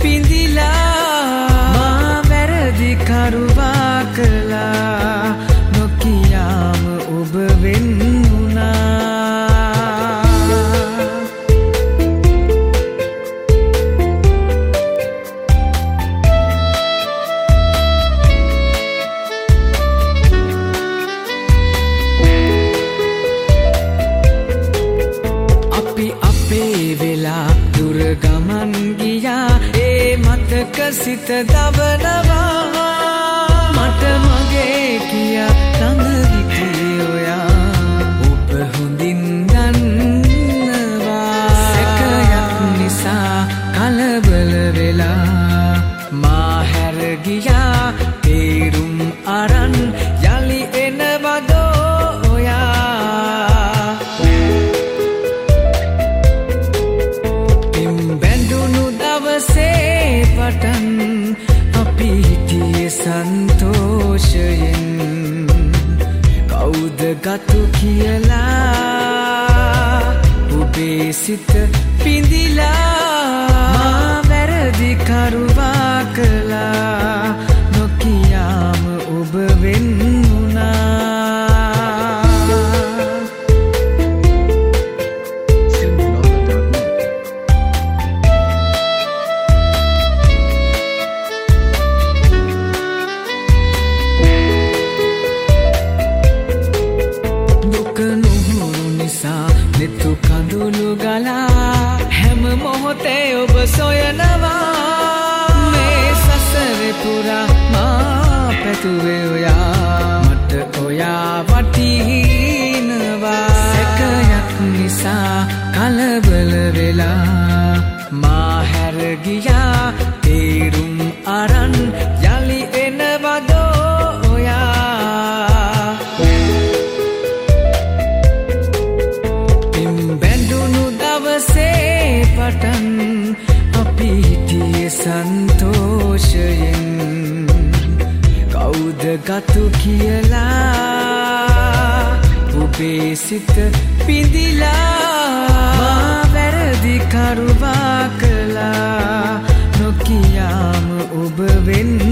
පිඳිලා මා වැරදි කරුවා කළා නොකියාම ඔබ වෙන් වුණා අපි අපේ වෙලා දුර ගමන් ගියා ඒ මතක සිත දවනවා මට මගේ කියා ළඟ හිටියේ ඔයා ඔබ හොඳින් දන්නවා සැකයක් නිසා කලබල වෙලා මා හැර ගියා තේරුම් අරන් යලි එනවදෝ ඔයා බැඳුණු දවසේ පටන් අපි හිටියේ සන්තෝෂයෙන් කවුද ගතු කියලා ඔබේ සිත පිඳිලා මා වැරදි කරුවා කළා නොකියාම ඔබ වෙන් වුණා නිතු කඳුළු ගලා හැම මොහොතේ ඔබ සොයනවා මේ සසරේ පුරා මා පැතුවේ ඔයා මට ඔයා වටිනවා සැකයක් නිසා කලබල වෙලා මා හැර ගියා තේරුම් අරන් යලි එනවදෝ ඔයා පටන් අපි හිටියේ සන්තෝෂයෙන් කවුද ගතු කියලා ඔබේ සිත පිඳිලා මා වැරදි කරුවා කළා නොකියාම ඔබ වෙන්